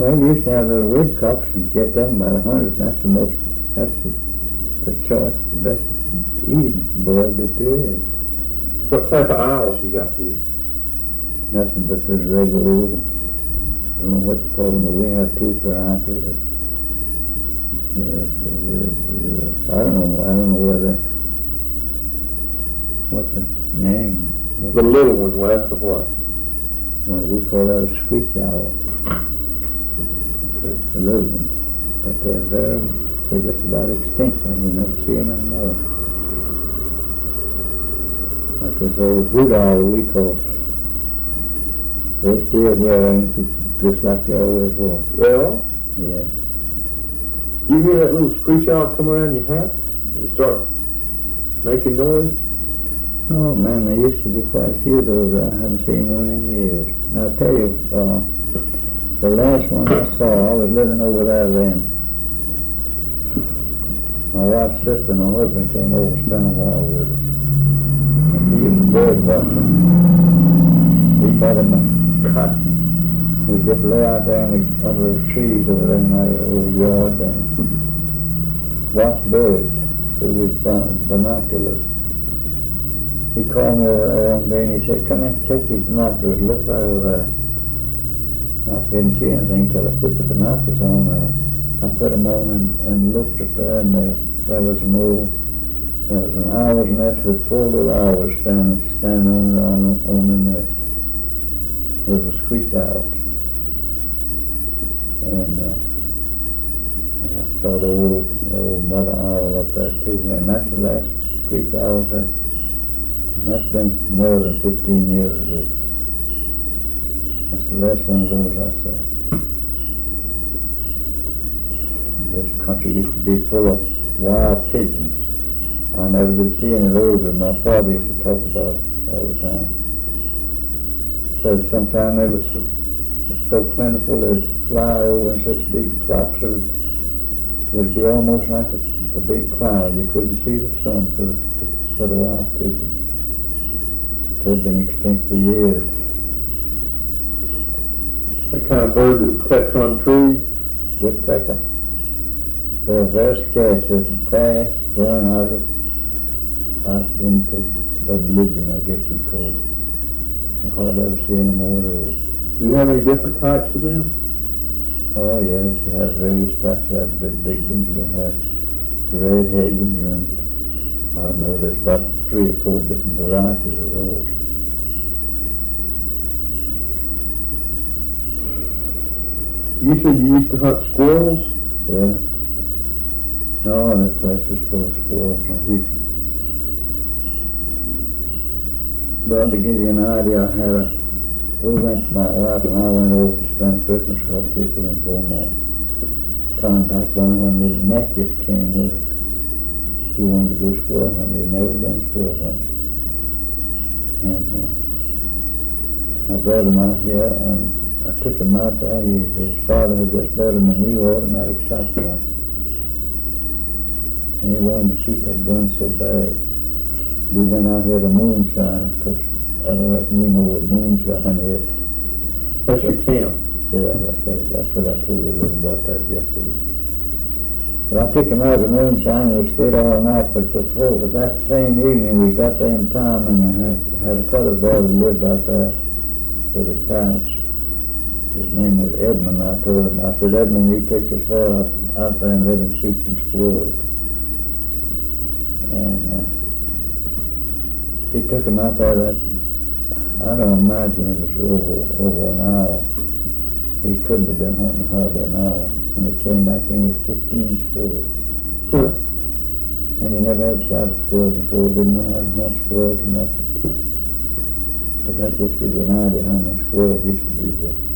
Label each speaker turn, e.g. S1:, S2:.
S1: Well, we used to have little woodcocks and get them by the hundred. That's the choice, the best eating bird that there is.
S2: What type of owls you got here?
S1: Nothing but those regular old, I don't know what to call them, but we have two varieties. I don't know whether, what's the name?
S2: The little one, west of what?
S1: Well, we call that a screech owl.
S2: Okay.
S1: The little ones. But they're just about extinct, and you never see them anymore. Like this old wood owl we call. They're still here, just like they always were.
S2: Well,
S1: Yeah.
S2: you hear that little screech owl come around your house? You start making noise?
S1: Oh man, there used to be quite a few of those. I haven't seen one in years. Now I'll tell you, the last one I saw, I was living over there then. My wife's sister and her husband came over and spent a while with us. And he used to bird watching. We got him a cotton. We just lay out there under the trees over there in my old yard and watch birds through his binoculars. He called me over there one day and he said, "Come here, take these binoculars, look right over there." I didn't see anything till I put the binoculars on. I put them on and looked up there, and there was an owl's nest with 4 little owls standing on the nest. There was a screech owl. And I saw the old mother owl up there too, and that's the last screech owl. And that's been more than 15 years ago. That's the last one of those I saw. This country used to be full of wild pigeons. I never did see any of those, but my father used to talk about them all the time. Said sometimes they were so plentiful they'd fly over in such big flocks of it'd be almost like a big cloud. You couldn't see the sun for the wild pigeons. They've been extinct for years.
S2: That kind of bird that collects on trees?
S1: Woodpecker. They're very scarce. They're fast going out into oblivion, I guess you'd call it. You hardly ever see any more of those.
S2: Do you have any different types of them?
S1: Oh yes, you have various types. You have the big ones, you have red-headed ones, and I don't know, there's about 3 or 4 different varieties of those.
S2: You said you used to hunt squirrels?
S1: Yeah. No, this place was full of squirrels. Well, to give you an idea, my wife and I went over to spend Christmas with our people in Beaumont. Coming back, when the neck just came with us. He wanted to go squirrel hunting. He'd never been squirrel hunting. And I brought him out here, and I took him out there. His father had just bought him a new automatic shotgun. And he wanted to shoot that gun so bad. We went out here to moonshine, because I don't reckon you know what moonshine is.
S2: That's your camp.
S1: Yeah, that's what I told you a little about that yesterday. But I took him out to moonshine and we stayed all night, but that same evening we got there in time and I had a colored boy that lived out there with his parents. His name was Edmund. I told him, I said, "Edmund, you take this boy out there and let him shoot some squirrels." And he took him out there I don't imagine it was over an hour. He couldn't have been hunting hard an hour. And he came back in with 15 squirrels.
S2: Huh.
S1: And he never had shot a squirrel before. Didn't know how to hunt squirrels or nothing. But that just gives you an idea how many squirrels used to be there.